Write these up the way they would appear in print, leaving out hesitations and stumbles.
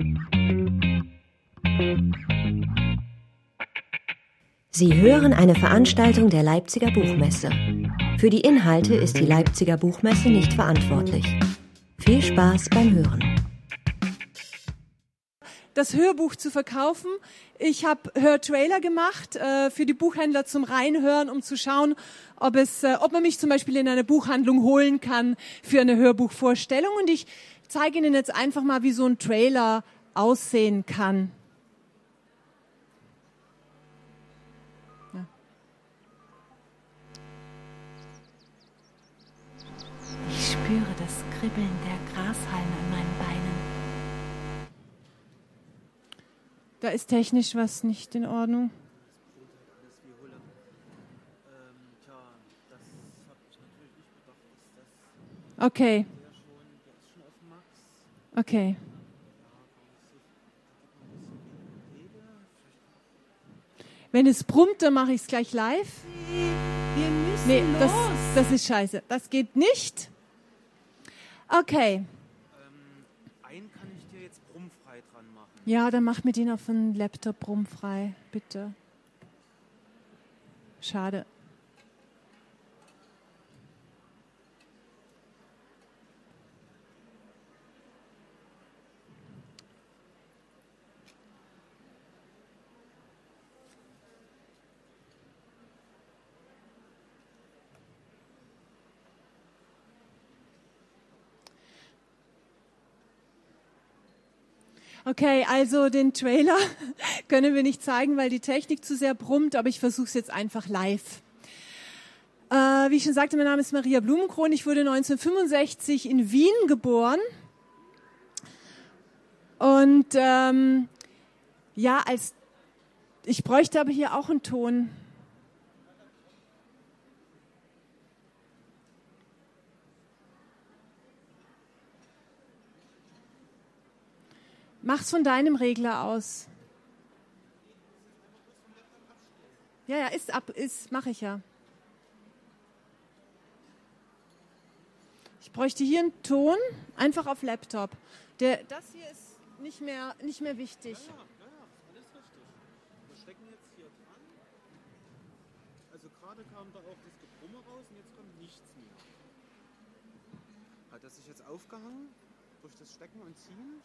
Sie hören eine Veranstaltung der Leipziger Buchmesse. Für die Inhalte ist die Leipziger Buchmesse nicht verantwortlich. Viel Spaß beim Hören. Das Hörbuch zu verkaufen. Ich habe Hörtrailer gemacht für die Buchhändler zum Reinhören, um zu schauen, ob man mich zum Beispiel in eine Buchhandlung holen kann für eine Hörbuchvorstellung. Und ich zeige Ihnen jetzt einfach mal, wie so ein Trailer aussehen kann. Ja. Ich spüre das Kribbeln der Grashalme an meinen Beinen. Da ist technisch was nicht in Ordnung. Okay. Okay. Wenn es brummt, dann mache ich es gleich live. Wir müssen los. Das ist scheiße. Das geht nicht. Okay. Einen kann ich dir jetzt brummfrei dran machen. Ja, dann mach mir den auf den Laptop brummfrei, bitte. Schade. Okay, also den Trailer können wir nicht zeigen, weil die Technik zu sehr brummt, aber ich versuche es jetzt einfach live. Wie ich schon sagte, mein Name ist Maria Blumenkron. Ich wurde 1965 in Wien geboren. Und ich bräuchte aber hier auch einen Ton. Mach's von deinem Regler aus. Ja, mache ich ja. Ich bräuchte hier einen Ton, einfach auf Laptop. Das hier ist nicht mehr wichtig. Ja, alles richtig. Wir stecken jetzt hier dran. Also gerade kam da auch das Gebrumme raus und jetzt kommt nichts mehr. Hat das sich jetzt aufgehangen durch das Stecken und Ziehen?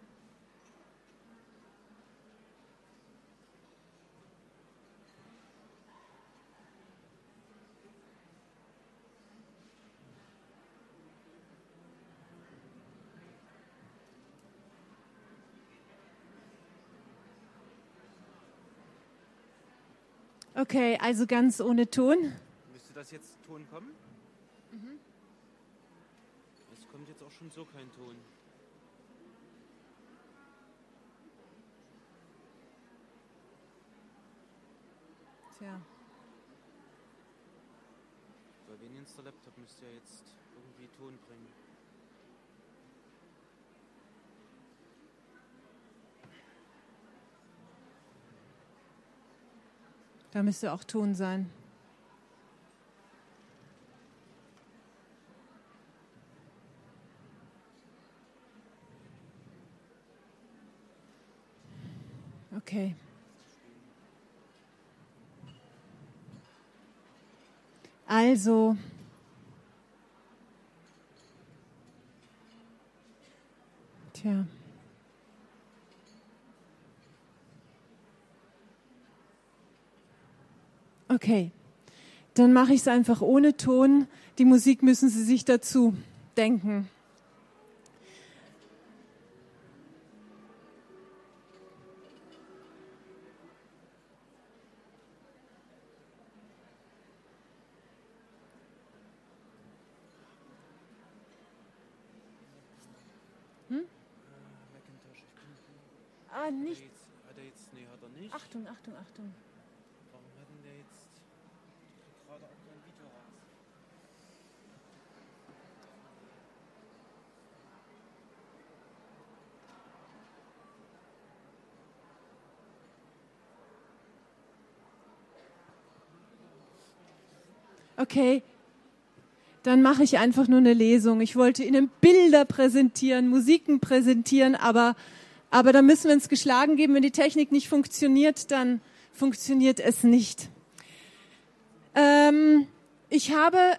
Okay, also ganz ohne Ton. Müsste das jetzt Ton kommen? Mhm. Es kommt jetzt auch schon so kein Ton. Tja. Bei wenigstens der Laptop müsste ja jetzt irgendwie Ton bringen. Da müsste auch Ton sein. Okay. Also, tja. Okay, dann mache ich es einfach ohne Ton. Die Musik müssen Sie sich dazu denken. Macintosh, ich bin... Ah, nicht. Hat er jetzt... Nee, hat er nicht. Achtung, Achtung, Achtung. Warum hat denn der jetzt gerade auch kein Video raus? Okay, dann mache ich einfach nur eine Lesung. Ich wollte Ihnen Bilder präsentieren, Musiken präsentieren, aber Aber da müssen wir uns geschlagen geben. Wenn die Technik nicht funktioniert, dann funktioniert es nicht. Ich habe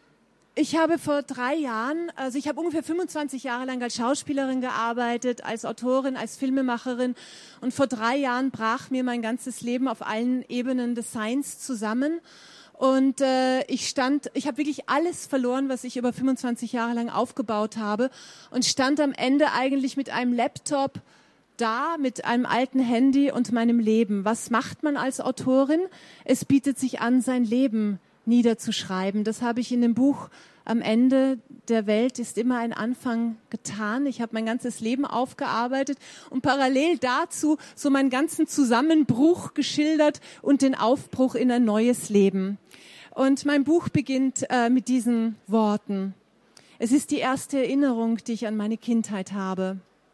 vor 3 Jahren, also ich habe ungefähr 25 Jahre lang als Schauspielerin gearbeitet, als Autorin, als Filmemacherin. Und vor 3 Jahren brach mir mein ganzes Leben auf allen Ebenen des Seins zusammen. Und ich habe wirklich alles verloren, was ich über 25 Jahre lang aufgebaut habe. Und stand am Ende eigentlich mit einem Laptop da, mit einem alten Handy und meinem Leben. Was macht man als Autorin? Es bietet sich an, sein Leben niederzuschreiben. Das habe ich in dem Buch Am Ende der Welt ist immer ein Anfang getan. Ich habe mein ganzes Leben aufgearbeitet und parallel dazu so meinen ganzen Zusammenbruch geschildert und den Aufbruch in ein neues Leben. Und mein Buch beginnt mit diesen Worten. Es ist die erste Erinnerung, die ich an meine Kindheit habe.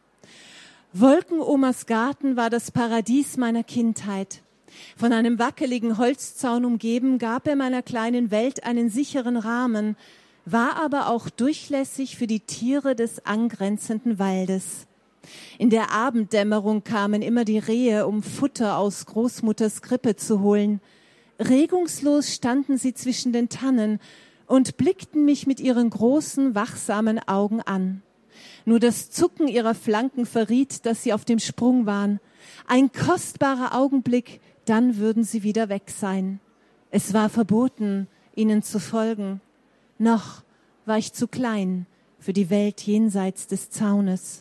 Wolkenomas Garten war das Paradies meiner Kindheit. Von einem wackeligen Holzzaun umgeben, gab er meiner kleinen Welt einen sicheren Rahmen, war aber auch durchlässig für die Tiere des angrenzenden Waldes. In der Abenddämmerung kamen immer die Rehe, um Futter aus Großmutters Krippe zu holen. Regungslos standen sie zwischen den Tannen und blickten mich mit ihren großen, wachsamen Augen an. Nur das Zucken ihrer Flanken verriet, dass sie auf dem Sprung waren. Ein kostbarer Augenblick, dann würden sie wieder weg sein. Es war verboten, ihnen zu folgen. Noch war ich zu klein für die Welt jenseits des Zaunes.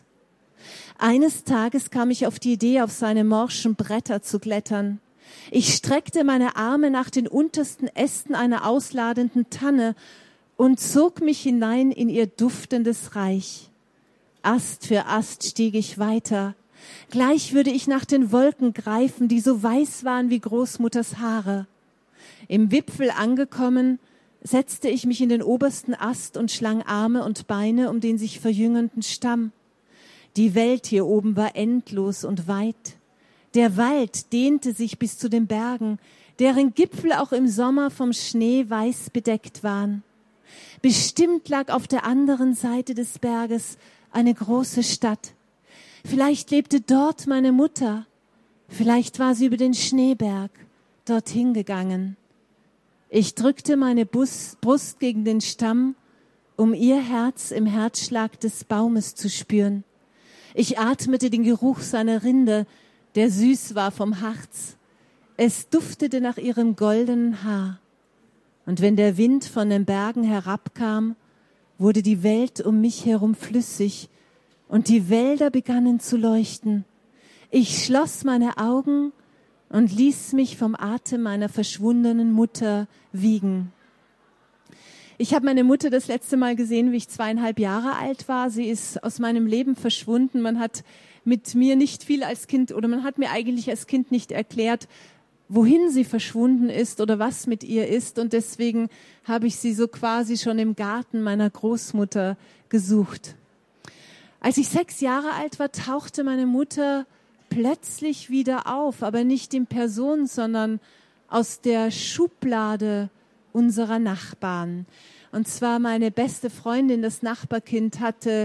Eines Tages kam ich auf die Idee, auf seine morschen Bretter zu klettern. Ich streckte meine Arme nach den untersten Ästen einer ausladenden Tanne und zog mich hinein in ihr duftendes Reich. Ast für Ast stieg ich weiter. Gleich würde ich nach den Wolken greifen, die so weiß waren wie Großmutters Haare. Im Wipfel angekommen, setzte ich mich in den obersten Ast und schlang Arme und Beine um den sich verjüngenden Stamm. Die Welt hier oben war endlos und weit. Der Wald dehnte sich bis zu den Bergen, deren Gipfel auch im Sommer vom Schnee weiß bedeckt waren. Bestimmt lag auf der anderen Seite des Berges eine große Stadt. Vielleicht lebte dort meine Mutter. Vielleicht war sie über den Schneeberg dorthin gegangen. Ich drückte meine Brust gegen den Stamm, um ihr Herz im Herzschlag des Baumes zu spüren. Ich atmete den Geruch seiner Rinde, der süß war vom Harz. Es duftete nach ihrem goldenen Haar. Und wenn der Wind von den Bergen herabkam, wurde die Welt um mich herum flüssig und die Wälder begannen zu leuchten. Ich schloss meine Augen und ließ mich vom Atem meiner verschwundenen Mutter wiegen. Ich habe meine Mutter das letzte Mal gesehen, wie ich 2,5 Jahre alt war. Sie ist aus meinem Leben verschwunden. Man hat mit mir nicht viel als Kind, oder man hat mir eigentlich als Kind nicht erklärt, wohin sie verschwunden ist oder was mit ihr ist. Und deswegen habe ich sie so quasi schon im Garten meiner Großmutter gesucht. Als ich 6 Jahre alt war, tauchte meine Mutter plötzlich wieder auf, aber nicht in Person, sondern aus der Schublade unserer Nachbarn. Und zwar meine beste Freundin, das Nachbarkind,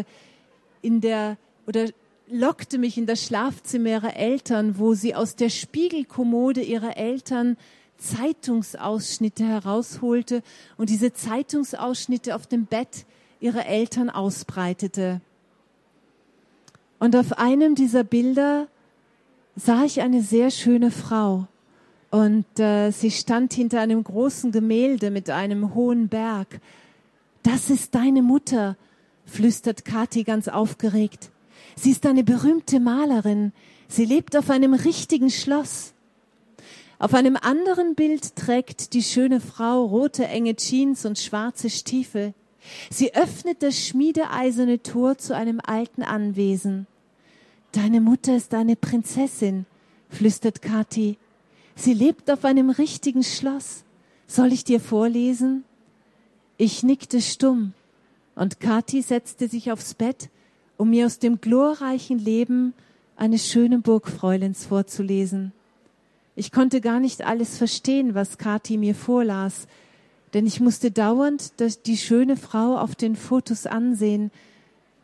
lockte mich in das Schlafzimmer ihrer Eltern, wo sie aus der Spiegelkommode ihrer Eltern Zeitungsausschnitte herausholte und diese Zeitungsausschnitte auf dem Bett ihrer Eltern ausbreitete. Und auf einem dieser Bilder sah ich eine sehr schöne Frau. Und sie stand hinter einem großen Gemälde mit einem hohen Berg. »Das ist deine Mutter«, flüstert Kathi ganz aufgeregt. »Sie ist eine berühmte Malerin. Sie lebt auf einem richtigen Schloss.« Auf einem anderen Bild trägt die schöne Frau rote enge Jeans und schwarze Stiefel. Sie öffnet das schmiedeeiserne Tor zu einem alten Anwesen. »Deine Mutter ist eine Prinzessin«, flüstert Kathi. »Sie lebt auf einem richtigen Schloss. Soll ich dir vorlesen?« Ich nickte stumm und Kathi setzte sich aufs Bett, um mir aus dem glorreichen Leben eines schönen Burgfräuleins vorzulesen. Ich konnte gar nicht alles verstehen, was Kathi mir vorlas, denn ich musste dauernd die schöne Frau auf den Fotos ansehen,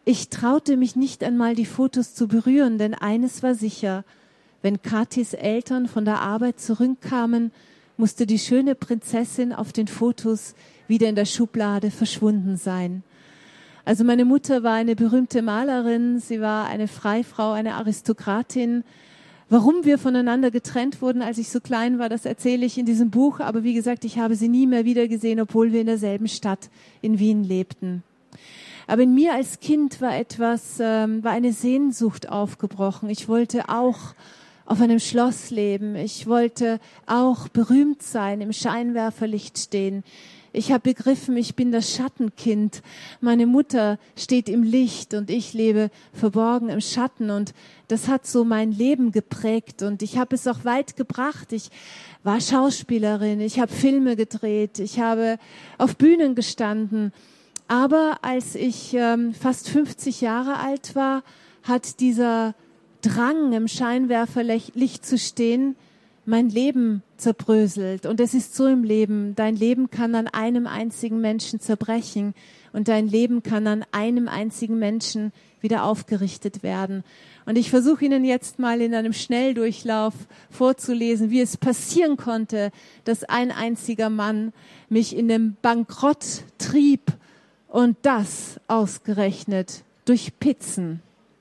Ich traute mich nicht einmal, die Fotos zu berühren, denn eines war sicher: Wenn Kathis Eltern von der Arbeit zurückkamen, musste die schöne Prinzessin auf den Fotos wieder in der Schublade verschwunden sein. Also meine Mutter war eine berühmte Malerin, sie war eine Freifrau, eine Aristokratin. Warum wir voneinander getrennt wurden, als ich so klein war, das erzähle ich in diesem Buch. Aber wie gesagt, ich habe sie nie mehr wiedergesehen, obwohl wir in derselben Stadt in Wien lebten. Aber in mir als Kind war eine Sehnsucht aufgebrochen. Ich wollte auch auf einem Schloss leben. Ich wollte auch berühmt sein, im Scheinwerferlicht stehen. Ich habe begriffen, ich bin das Schattenkind. Meine Mutter steht im Licht und ich lebe verborgen im Schatten. Und das hat so mein Leben geprägt. Und ich habe es auch weit gebracht. Ich war Schauspielerin, ich habe Filme gedreht, ich habe auf Bühnen gestanden. Aber als ich fast 50 Jahre alt war, hat dieser Drang, im Scheinwerferlicht zu stehen, mein Leben zerbröselt. Und es ist so im Leben: Dein Leben kann an einem einzigen Menschen zerbrechen und dein Leben kann an einem einzigen Menschen wieder aufgerichtet werden. Und ich versuche Ihnen jetzt mal in einem Schnelldurchlauf vorzulesen, wie es passieren konnte, dass ein einziger Mann mich in den Bankrott trieb, und das ausgerechnet durch Pizzen.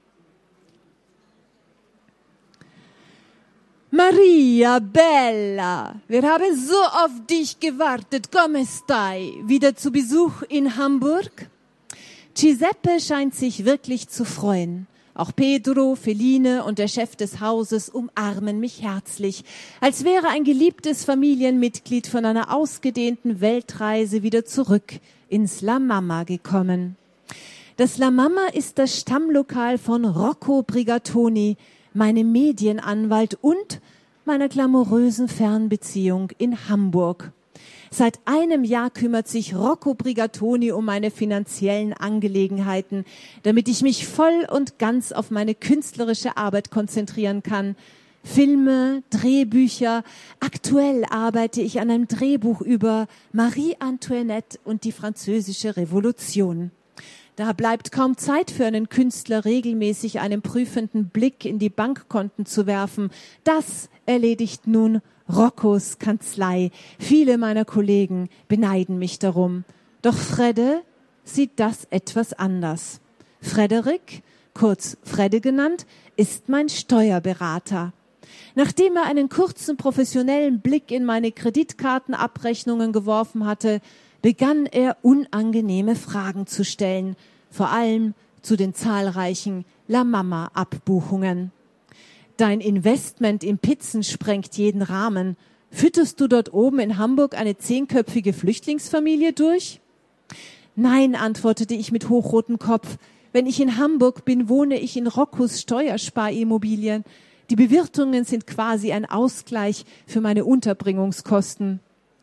Maria, Bella, wir haben so auf dich gewartet. Come stai? Wieder zu Besuch in Hamburg? Giuseppe scheint sich wirklich zu freuen. Auch Pedro, Feline und der Chef des Hauses umarmen mich herzlich, als wäre ein geliebtes Familienmitglied von einer ausgedehnten Weltreise wieder zurück ins La Mama gekommen. Das La Mama ist das Stammlokal von Rocco Brigatoni, meinem Medienanwalt und meiner glamourösen Fernbeziehung in Hamburg. Seit einem Jahr kümmert sich Rocco Brigatoni um meine finanziellen Angelegenheiten, damit ich mich voll und ganz auf meine künstlerische Arbeit konzentrieren kann. Filme, Drehbücher. Aktuell arbeite ich an einem Drehbuch über Marie Antoinette und die Französische Revolution. Da bleibt kaum Zeit für einen Künstler, regelmäßig einen prüfenden Blick in die Bankkonten zu werfen. Das erledigt nun Roccos Kanzlei. Viele meiner Kollegen beneiden mich darum. Doch Fredde sieht das etwas anders. Frederik, kurz Fredde genannt, ist mein Steuerberater. Nachdem er einen kurzen professionellen Blick in meine Kreditkartenabrechnungen geworfen hatte, begann er unangenehme Fragen zu stellen, vor allem zu den zahlreichen La Mama-Abbuchungen. Dein Investment in Pizzen sprengt jeden Rahmen. Fütterst du dort oben in Hamburg eine 10-köpfige Flüchtlingsfamilie durch? Nein, antwortete ich mit hochrotem Kopf. Wenn ich in Hamburg bin, wohne ich in Roccos Steuersparimmobilien. Die Bewirtungen sind quasi ein Ausgleich für meine Unterbringungskosten.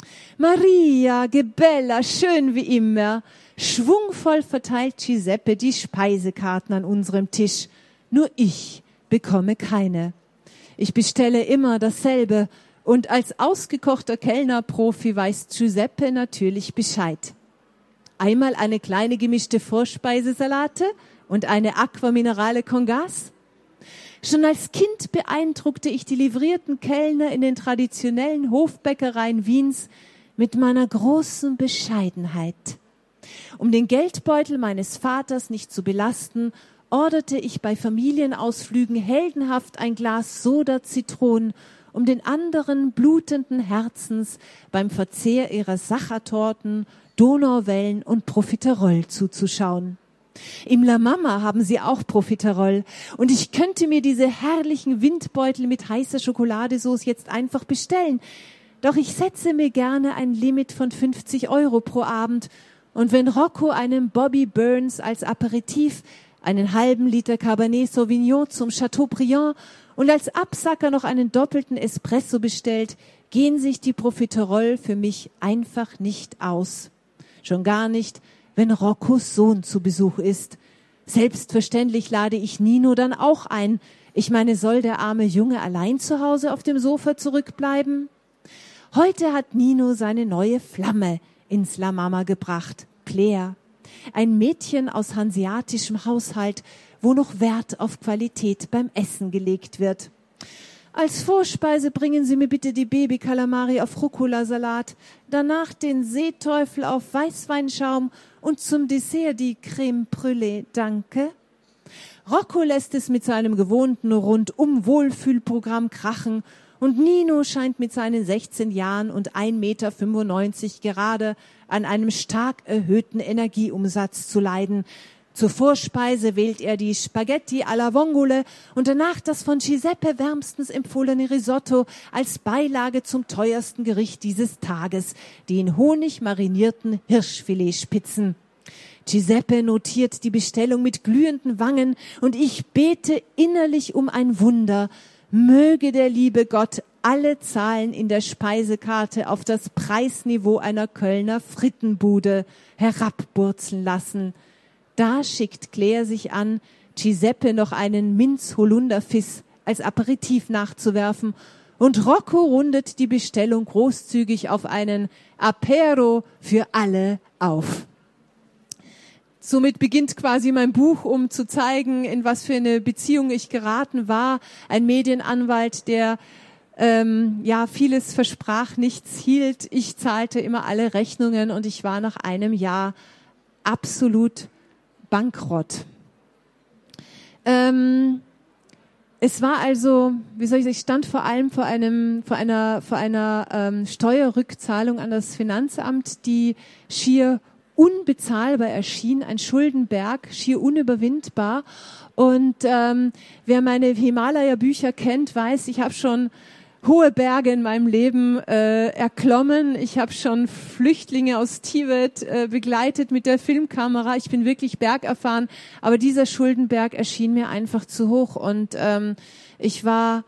Maria, Gebella, schön wie immer. Schwungvoll verteilt Giuseppe die Speisekarten an unserem Tisch. Nur ich bekomme keine. Ich bestelle immer dasselbe und als ausgekochter Kellnerprofi weiß Giuseppe natürlich Bescheid. Einmal eine kleine gemischte Vorspeisesalate und eine Aqua Minerale con Gas. Schon als Kind beeindruckte ich die livrierten Kellner in den traditionellen Hofbäckereien Wiens mit meiner großen Bescheidenheit. Um den Geldbeutel meines Vaters nicht zu belasten, orderte ich bei Familienausflügen heldenhaft ein Glas Soda-Zitron, um den anderen blutenden Herzens beim Verzehr ihrer Sachertorten, Donauwellen und Profiterol zuzuschauen. Im La Mama haben sie auch Profiterol und ich könnte mir diese herrlichen Windbeutel mit heißer Schokoladesauce jetzt einfach bestellen. Doch ich setze mir gerne ein Limit von 50 € pro Abend und wenn Rocco einen Bobby Burns als Aperitif, einen halben Liter Cabernet Sauvignon zum Chateaubriand und als Absacker noch einen doppelten Espresso bestellt, gehen sich die Profiterol für mich einfach nicht aus. Schon gar nicht, wenn Roccos Sohn zu Besuch ist. Selbstverständlich lade ich Nino dann auch ein. Ich meine, soll der arme Junge allein zu Hause auf dem Sofa zurückbleiben? Heute hat Nino seine neue Flamme ins La Mama gebracht, Claire. ein Mädchen aus hanseatischem Haushalt, wo noch Wert auf Qualität beim Essen gelegt wird. Als Vorspeise bringen Sie mir bitte die Baby-Kalamari auf Rucola-Salat, danach den Seeteufel auf Weißweinschaum und zum Dessert die Crème Brûlée, danke. Rocco lässt es mit seinem gewohnten Rundum-Wohlfühlprogramm krachen und Nino scheint mit seinen 16 Jahren und 1,95 Meter gerade an einem stark erhöhten Energieumsatz zu leiden. Zur Vorspeise wählt er die Spaghetti alla Vongole und danach das von Giuseppe wärmstens empfohlene Risotto als Beilage zum teuersten Gericht dieses Tages, die in Honig marinierten Hirschfiletspitzen. Giuseppe notiert die Bestellung mit glühenden Wangen und ich bete innerlich um ein Wunder. Möge der liebe Gott alle Zahlen in der Speisekarte auf das Preisniveau einer Kölner Frittenbude herabburzeln lassen. Da schickt Claire sich an, Giuseppe noch einen Minz-Holunderfiss als Aperitif nachzuwerfen und Rocco rundet die Bestellung großzügig auf einen Apero für alle auf. Somit beginnt quasi mein Buch, um zu zeigen, in was für eine Beziehung ich geraten war. Ein Medienanwalt, der vieles versprach, nichts hielt. Ich zahlte immer alle Rechnungen und ich war nach einem Jahr absolut bankrott. Es war also, ich stand vor allem vor einer Steuerrückzahlung an das Finanzamt, die schier unbezahlbar erschien, ein Schuldenberg, schier unüberwindbar. Und wer meine Himalaya-Bücher kennt, weiß, ich habe schon hohe Berge in meinem Leben erklommen. Ich habe schon Flüchtlinge aus Tibet begleitet mit der Filmkamera. Ich bin wirklich bergerfahren, aber dieser Schuldenberg erschien mir einfach zu hoch. Und ich war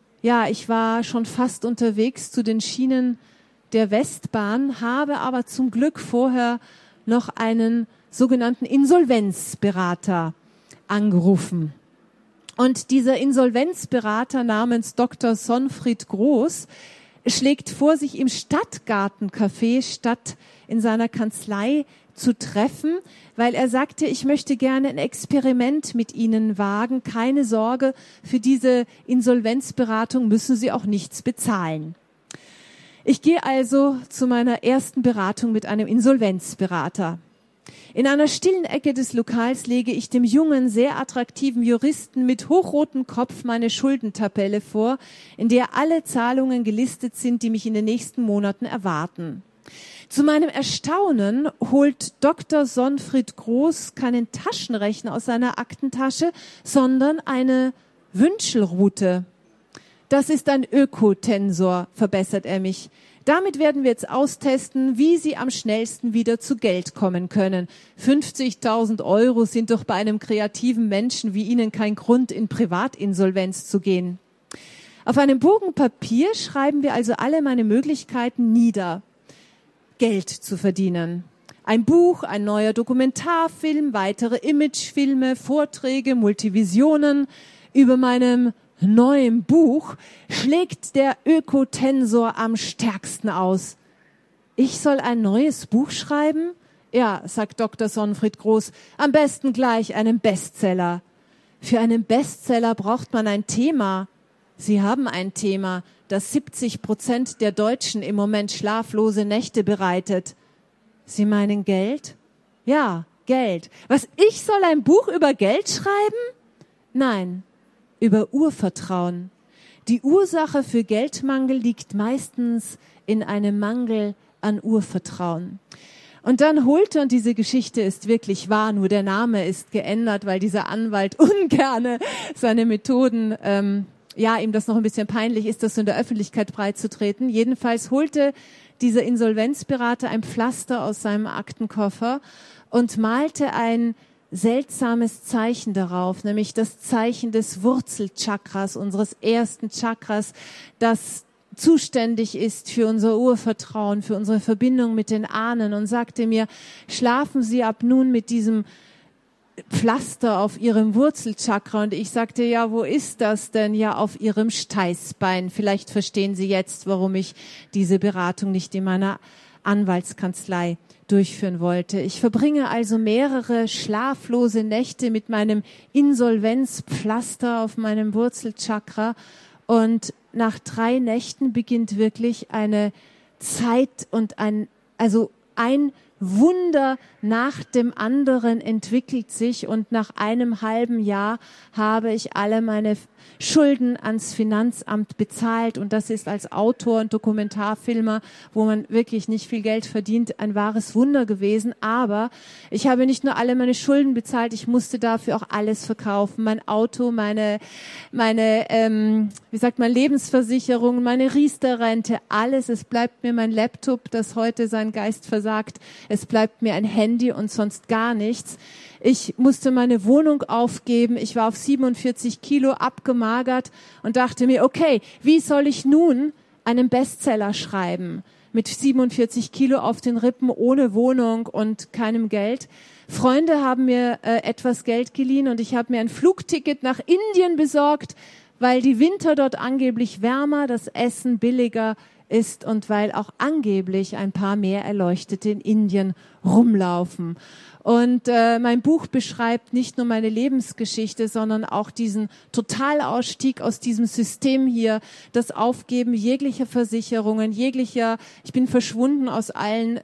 schon fast unterwegs zu den Schienen der Westbahn, habe aber zum Glück vorher noch einen sogenannten Insolvenzberater angerufen. Und dieser Insolvenzberater namens Dr. Sonfried Groß schlägt vor, sich im Stadtgartencafé statt in seiner Kanzlei zu treffen, weil er sagte, ich möchte gerne ein Experiment mit Ihnen wagen. Keine Sorge, für diese Insolvenzberatung müssen Sie auch nichts bezahlen. Ich gehe also zu meiner ersten Beratung mit einem Insolvenzberater. In einer stillen Ecke des Lokals lege ich dem jungen, sehr attraktiven Juristen mit hochrotem Kopf meine Schuldentabelle vor, in der alle Zahlungen gelistet sind, die mich in den nächsten Monaten erwarten. Zu meinem Erstaunen holt Dr. Sonfried Groß keinen Taschenrechner aus seiner Aktentasche, sondern eine Wünschelrute. Das ist ein Ökotensor, verbessert er mich. Damit werden wir jetzt austesten, wie Sie am schnellsten wieder zu Geld kommen können. 50.000 € sind doch bei einem kreativen Menschen wie Ihnen kein Grund, in Privatinsolvenz zu gehen. Auf einem Bogen Papier schreiben wir also alle meine Möglichkeiten nieder, Geld zu verdienen. Ein Buch, ein neuer Dokumentarfilm, weitere Imagefilme, Vorträge, Multivisionen. Über meinem neuem Buch schlägt der Ökotensor am stärksten aus. Ich soll ein neues Buch schreiben? Ja, sagt Dr. Sonfried Groß, am besten gleich einen Bestseller. Für einen Bestseller braucht man ein Thema. Sie haben ein Thema, das 70% der Deutschen im Moment schlaflose Nächte bereitet. Sie meinen Geld? Ja, Geld. Was, ich soll ein Buch über Geld schreiben? Nein. Über Urvertrauen. Die Ursache für Geldmangel liegt meistens in einem Mangel an Urvertrauen. Und dann holte, und diese Geschichte ist wirklich wahr, nur der Name ist geändert, weil dieser Anwalt ungerne seine Methoden, ihm das noch ein bisschen peinlich ist, das so in der Öffentlichkeit breitzutreten. Jedenfalls holte dieser Insolvenzberater ein Pflaster aus seinem Aktenkoffer und malte ein seltsames Zeichen darauf, nämlich das Zeichen des Wurzelchakras, unseres ersten Chakras, das zuständig ist für unser Urvertrauen, für unsere Verbindung mit den Ahnen, und sagte mir, schlafen Sie ab nun mit diesem Pflaster auf Ihrem Wurzelchakra. Und ich sagte, ja, wo ist das denn? Ja, auf Ihrem Steißbein. Vielleicht verstehen Sie jetzt, warum ich diese Beratung nicht in meiner Anwaltskanzlei durchführen wollte. Ich verbringe also mehrere schlaflose Nächte mit meinem Insolvenzpflaster auf meinem Wurzelchakra und nach 3 Nächten beginnt wirklich eine Zeit und ein Wunder nach dem anderen entwickelt sich und nach einem halben Jahr habe ich alle meine Schulden ans Finanzamt bezahlt und das ist als Autor und Dokumentarfilmer, wo man wirklich nicht viel Geld verdient, ein wahres Wunder gewesen. Aber ich habe nicht nur alle meine Schulden bezahlt, ich musste dafür auch alles verkaufen. Mein Auto, meine Lebensversicherung, meine Riester-Rente, alles. Es bleibt mir mein Laptop, das heute seinen Geist versagt. Es bleibt mir ein Handy und sonst gar nichts. Ich musste meine Wohnung aufgeben. Ich war auf 47 Kilo abgemagert und dachte mir, okay, wie soll ich nun einen Bestseller schreiben? Mit 47 Kilo auf den Rippen, ohne Wohnung und keinem Geld. Freunde haben mir etwas Geld geliehen und ich habe mir ein Flugticket nach Indien besorgt, weil die Winter dort angeblich wärmer, das Essen billiger ist und weil auch angeblich ein paar mehr Erleuchtete in Indien rumlaufen. Und mein Buch beschreibt nicht nur meine Lebensgeschichte, sondern auch diesen Totalausstieg aus diesem System hier, das Aufgeben jeglicher Versicherungen, ich bin verschwunden aus allen,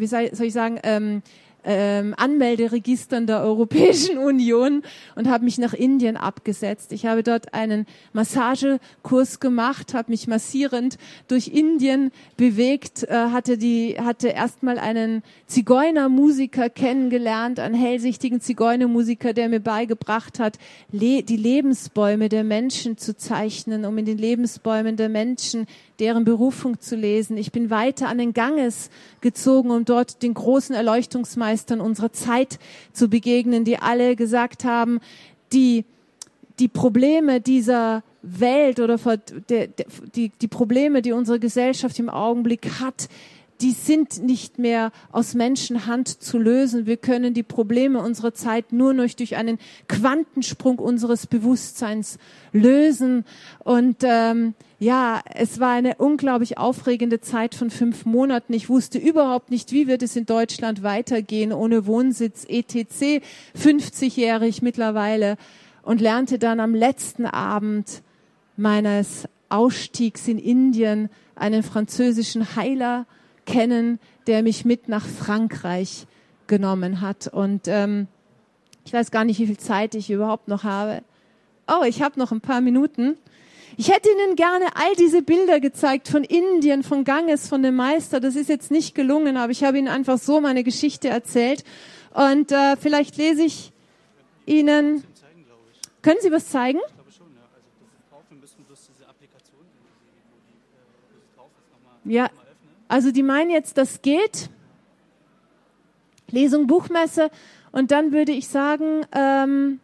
Anmelderegistern der Europäischen Union und habe mich nach Indien abgesetzt. Ich habe dort einen Massagekurs gemacht, habe mich massierend durch Indien bewegt, hatte erstmal einen Zigeunermusiker kennengelernt, einen hellsichtigen Zigeunermusiker, der mir beigebracht hat, die Lebensbäume der Menschen zu zeichnen, um in den Lebensbäumen der Menschen deren Berufung zu lesen. Ich bin weiter an den Ganges gezogen, um dort den großen Erleuchtungsmeistern unserer Zeit zu begegnen, die alle gesagt haben, die Probleme dieser Welt oder die Probleme, die unsere Gesellschaft im Augenblick hat, die sind nicht mehr aus Menschenhand zu lösen. Wir können die Probleme unserer Zeit nur noch durch einen Quantensprung unseres Bewusstseins lösen. Und es war eine unglaublich aufregende Zeit von 5 Monaten. Ich wusste überhaupt nicht, wie wird es in Deutschland weitergehen, ohne Wohnsitz, etc., 50-jährig mittlerweile, und lernte dann am letzten Abend meines Ausstiegs in Indien einen französischen Heiler kennen, der mich mit nach Frankreich genommen hat. Und ich weiß gar nicht, wie viel Zeit ich überhaupt noch habe. Oh, ich habe noch ein paar Minuten. Ich hätte Ihnen gerne all diese Bilder gezeigt von Indien, von Ganges, von dem Meister. Das ist jetzt nicht gelungen, aber ich habe Ihnen einfach so meine Geschichte erzählt. Und vielleicht lese ich Ihnen... Können Sie was zeigen? Ich glaube schon, ja. Also das ist drauf, wir müssen bloß diese Applikation, wo sie drauf ist, nochmal öffnen. Also die meinen jetzt, das geht. Lesung, Buchmesse. Und dann würde ich sagen,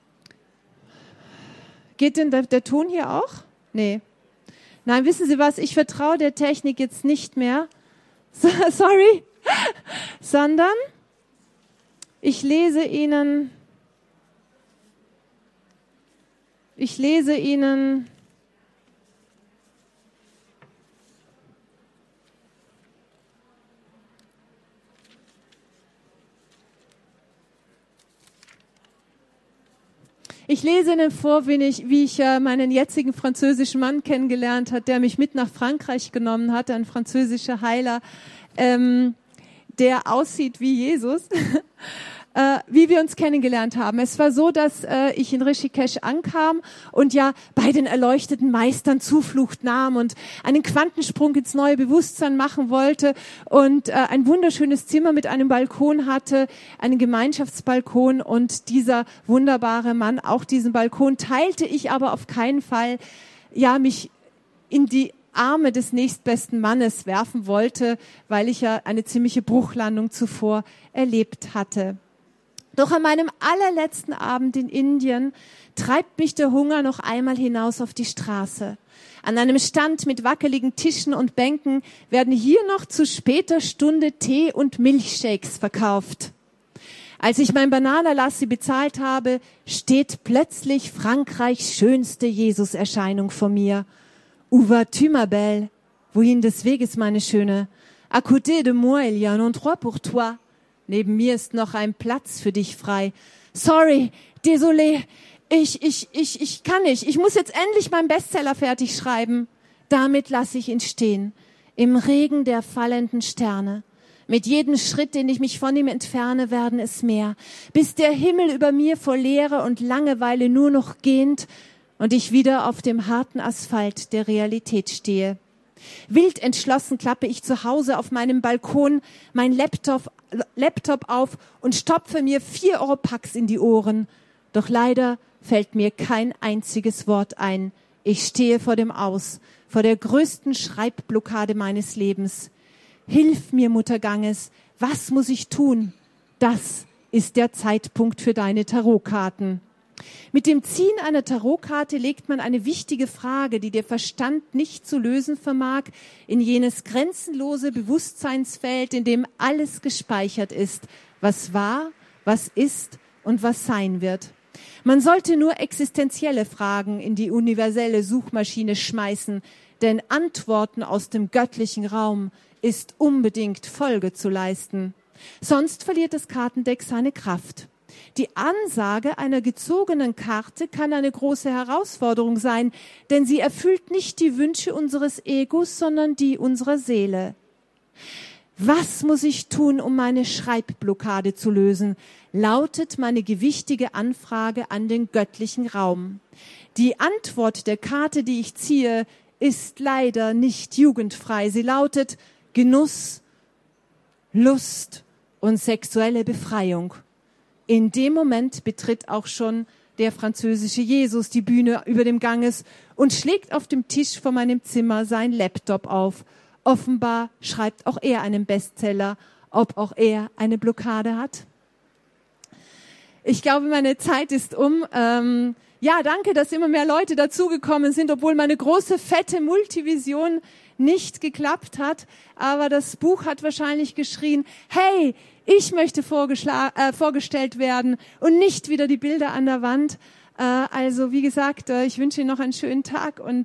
geht denn der Ton hier auch? Nee. Nein, wissen Sie was? Ich vertraue der Technik jetzt nicht mehr. Sorry. Sondern ich lese Ihnen vor, wie ich meinen jetzigen französischen Mann kennengelernt hat, der mich mit nach Frankreich genommen hat, ein französischer Heiler, der aussieht wie Jesus. Wie wir uns kennengelernt haben. Es war so, dass ich in Rishikesh ankam und ja bei den erleuchteten Meistern Zuflucht nahm und einen Quantensprung ins neue Bewusstsein machen wollte und ein wunderschönes Zimmer mit einem Balkon hatte, einen Gemeinschaftsbalkon, und dieser wunderbare Mann auch diesen Balkon teilte ich aber auf keinen Fall, mich in die Arme des nächstbesten Mannes werfen wollte, weil ich ja eine ziemliche Bruchlandung zuvor erlebt hatte. Doch an meinem allerletzten Abend in Indien treibt mich der Hunger noch einmal hinaus auf die Straße. An einem Stand mit wackeligen Tischen und Bänken werden hier noch zu später Stunde Tee und Milchshakes verkauft. Als ich mein Bananalassi bezahlt habe, steht plötzlich Frankreichs schönste Jesuserscheinung vor mir. Où vas-tu, ma belle? Wohin des Weges, meine Schöne? À côté de moi, il y a un endroit pour toi. Neben mir ist noch ein Platz für dich frei. Sorry, désolé, ich kann nicht. Ich muss jetzt endlich meinen Bestseller fertig schreiben. Damit lasse ich ihn stehen. Im Regen der fallenden Sterne. Mit jedem Schritt, den ich mich von ihm entferne, werden es mehr. Bis der Himmel über mir vor Leere und Langeweile nur noch gähnt und ich wieder auf dem harten Asphalt der Realität stehe. Wild entschlossen klappe ich zu Hause auf meinem Balkon mein Laptop auf und stopfe mir 4-Euro-Packs in die Ohren. Doch leider fällt mir kein einziges Wort ein. Ich stehe vor dem Aus, vor der größten Schreibblockade meines Lebens. Hilf mir, Mutter Ganges, was muss ich tun? Das ist der Zeitpunkt für deine Tarotkarten. Mit dem Ziehen einer Tarotkarte legt man eine wichtige Frage, die der Verstand nicht zu lösen vermag, in jenes grenzenlose Bewusstseinsfeld, in dem alles gespeichert ist, was war, was ist und was sein wird. Man sollte nur existenzielle Fragen in die universelle Suchmaschine schmeißen, denn Antworten aus dem göttlichen Raum ist unbedingt Folge zu leisten. Sonst verliert das Kartendeck seine Kraft. Die Ansage einer gezogenen Karte kann eine große Herausforderung sein, denn sie erfüllt nicht die Wünsche unseres Egos, sondern die unserer Seele. Was muss ich tun, um meine Schreibblockade zu lösen? Lautet meine gewichtige Anfrage an den göttlichen Raum. Die Antwort der Karte, die ich ziehe, ist leider nicht jugendfrei. Sie lautet Genuss, Lust und sexuelle Befreiung. In dem Moment betritt auch schon der französische Jesus die Bühne über dem Ganges und schlägt auf dem Tisch vor meinem Zimmer sein Laptop auf. Offenbar schreibt auch er einen Bestseller, ob auch er eine Blockade hat. Ich glaube, meine Zeit ist um. Ja, danke, dass immer mehr Leute dazugekommen sind, obwohl meine große, fette Multivision nicht geklappt hat. Aber das Buch hat wahrscheinlich geschrien, hey, ich möchte vorgestellt werden und nicht wieder die Bilder an der Wand. Also wie gesagt, ich wünsche Ihnen noch einen schönen Tag. Und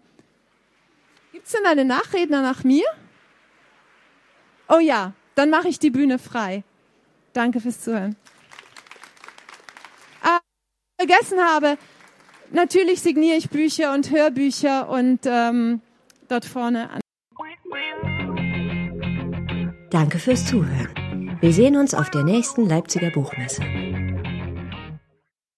gibt's denn einen Nachredner nach mir? Oh ja, dann mache ich die Bühne frei. Danke fürs Zuhören. Vergessen habe, natürlich signiere ich Bücher und Hörbücher und dort vorne an. Danke fürs Zuhören. Wir sehen uns auf der nächsten Leipziger Buchmesse.